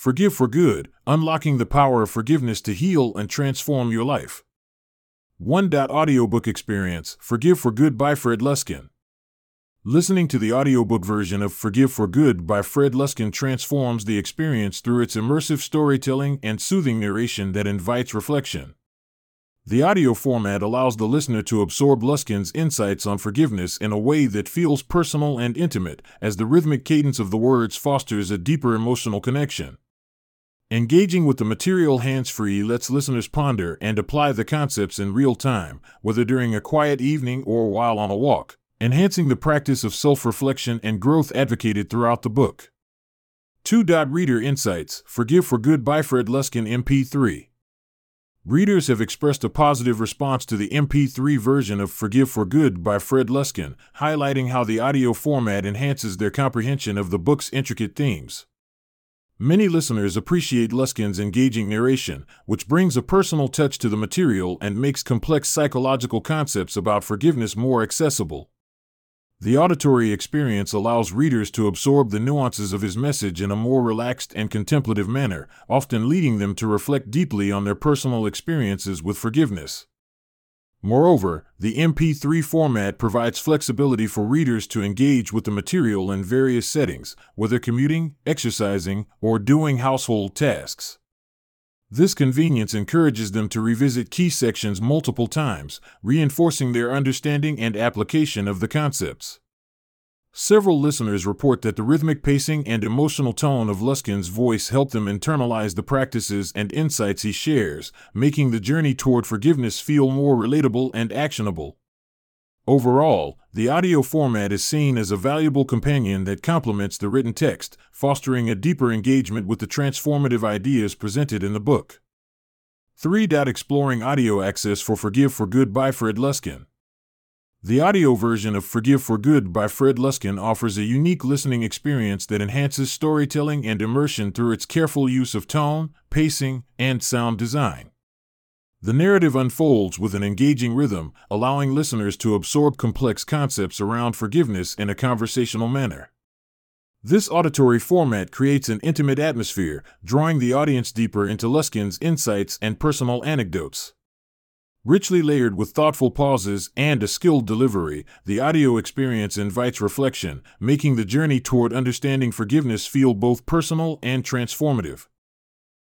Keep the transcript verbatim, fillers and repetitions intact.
Forgive for Good, Unlocking the Power of Forgiveness to Heal and Transform Your Life. One Audiobook Experience, Forgive for Good by Fred Luskin. Listening to the audiobook version of Forgive for Good by Fred Luskin transforms the experience through its immersive storytelling and soothing narration that invites reflection. The audio format allows the listener to absorb Luskin's insights on forgiveness in a way that feels personal and intimate, as the rhythmic cadence of the words fosters a deeper emotional connection. Engaging with the material hands-free lets listeners ponder and apply the concepts in real time, whether during a quiet evening or while on a walk, enhancing the practice of self-reflection and growth advocated throughout the book. Two Reader Insights, Forgive for Good by Fred Luskin M P three. Readers have expressed a positive response to the M P three version of Forgive for Good by Fred Luskin, highlighting how the audio format enhances their comprehension of the book's intricate themes. Many listeners appreciate Luskin's engaging narration, which brings a personal touch to the material and makes complex psychological concepts about forgiveness more accessible. The auditory experience allows readers to absorb the nuances of his message in a more relaxed and contemplative manner, often leading them to reflect deeply on their personal experiences with forgiveness. Moreover, the M P three format provides flexibility for readers to engage with the material in various settings, whether commuting, exercising, or doing household tasks. This convenience encourages them to revisit key sections multiple times, reinforcing their understanding and application of the concepts. Several listeners report that the rhythmic pacing and emotional tone of Luskin's voice help them internalize the practices and insights he shares, making the journey toward forgiveness feel more relatable and actionable. Overall, the audio format is seen as a valuable companion that complements the written text, fostering a deeper engagement with the transformative ideas presented in the book. three Exploring Audio Access for Forgive for Good by Fred Luskin. The audio version of Forgive for Good by Fred Luskin offers a unique listening experience that enhances storytelling and immersion through its careful use of tone, pacing, and sound design. The narrative unfolds with an engaging rhythm, allowing listeners to absorb complex concepts around forgiveness in a conversational manner. This auditory format creates an intimate atmosphere, drawing the audience deeper into Luskin's insights and personal anecdotes. Richly layered with thoughtful pauses and a skilled delivery, the audio experience invites reflection, making the journey toward understanding forgiveness feel both personal and transformative.